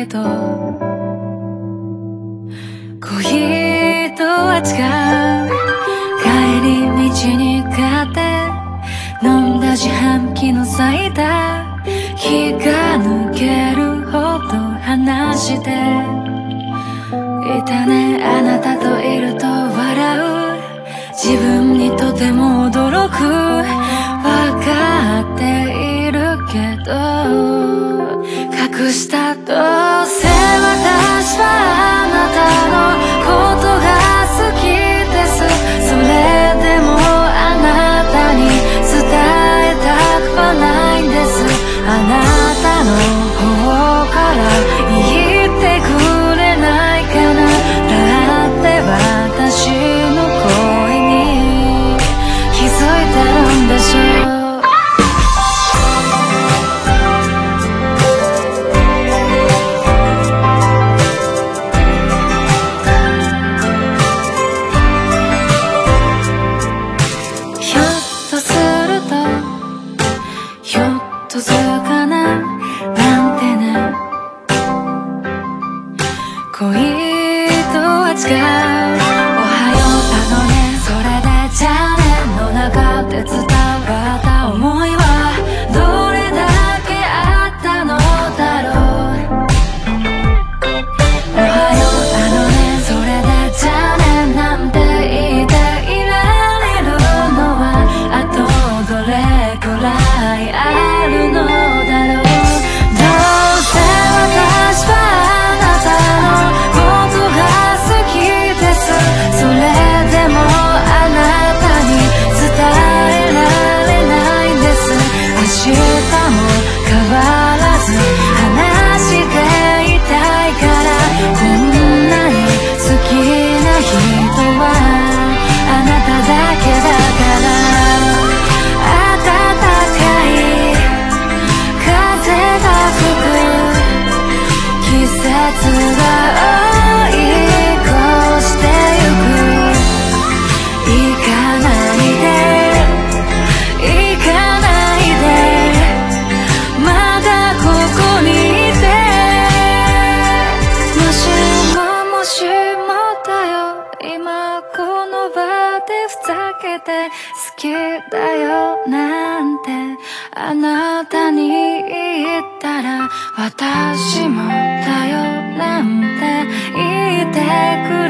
ど恋と扱う帰り道に買って飲んだ自販機のサイダー気が抜けるほど話していたねあなたといると笑う自分にとても驚く分かっているけど隠したどうせ私はあなたのことが好きですそれでもあなたに伝えたくはないんですあなたの方から言ってくれないかなだって私の恋に気づいてるんでしょう恋と扱うおはようねそれでじゃあねの中で伝わった思いはどれだけあったのだろうおはようねそれでじゃあねなんて言っていられるのはあとどれくらいあるのだろうどうせ私はあなたのそれでもあなたに伝えられないんです明日も変わらず話していたいからこんなに好きな人はあなただけだから暖かい風が吹く季節が追い越して好きだよなんてあなたに言ったら私もだよなんて言ってくれ